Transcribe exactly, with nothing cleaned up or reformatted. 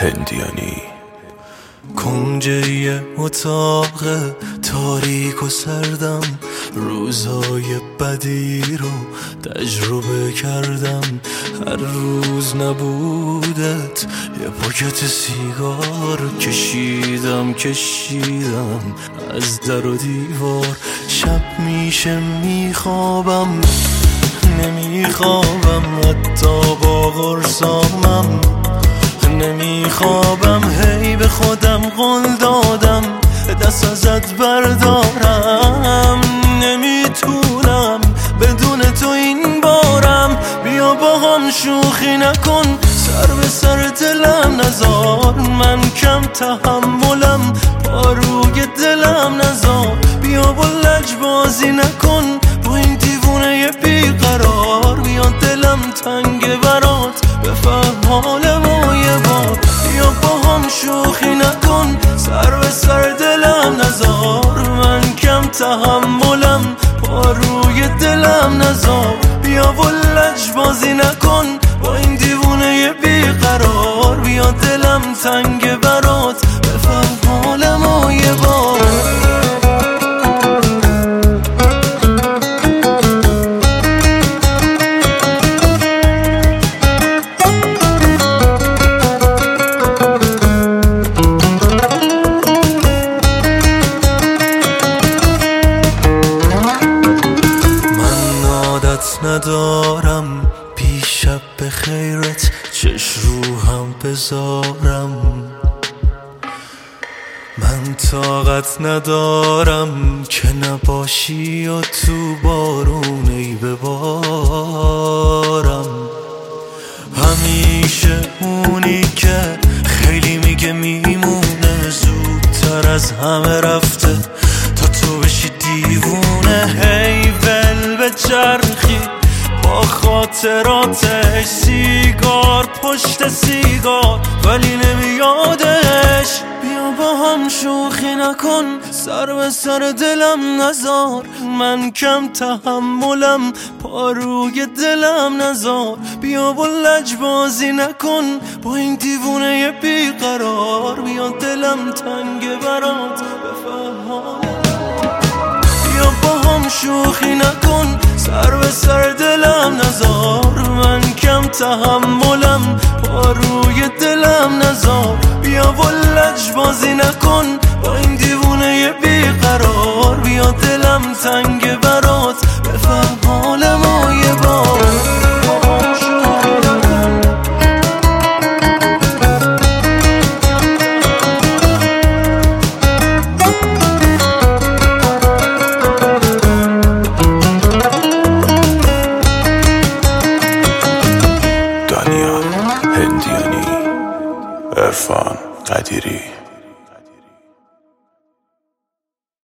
هندیانی. کنج یه اتاق تاریک و سردم، روزای بدی رو تجربه کردم. هر روز نبودت یه پاکت سیگار کشیدم کشیدم از در و دیوار. شب میشه میخوابم نمیخوابم، حتی با قرصامم نمیخوابم. هی به خودم قول دادم دست ازت بردارم، نمیتونم بدون تو این بارم. بیا با هم شوخی نکن، سر به سر دلم نزار. من کم تحملم، پاروی دلم نزار. بیا با لجبازی نکن با این دیوونه بیقرار. بیا دلم تنگ برات بفهم حال ما یه بار. بیا با هم شوخی نکن، سر به سر دلم نزار. من کم تحملم، پاروی دلم نزار. بیا با لجبازی نکن با این دیوونه بیقرار. بیا دلم تنگ برات بفهم حال ما یه بار. ندارم بیشب به خیرت چش رو هم بذارم. من طاقت ندارم که نباشی و تو بارونی ببارم. همیشه اونی که خیلی میگه میمونه، زودتر از همه رفته تا تو بشی دیوونه. هی ول به چرخی با خاطراتش، سیگار پشت سیگار ولی نمیادش. بیا با هم شوخی نکن، سر به سر دلم نزار. من کم تحملم، پاروی دلم نزار. بیا با لجبازی نکن با این دیوونه بیقرار. بیا دلم تنگ برات بفهم. بیا با هم شوخی نکن، سر به سر دلم نزار. من کم تحملم، پاروی دلم نزار. بیا با لجبازی نکن با این دیوونه بیقرار. بیا دلم تنگ برات بفهم حال ما یه بار. هندیانی، عرفان قدیری.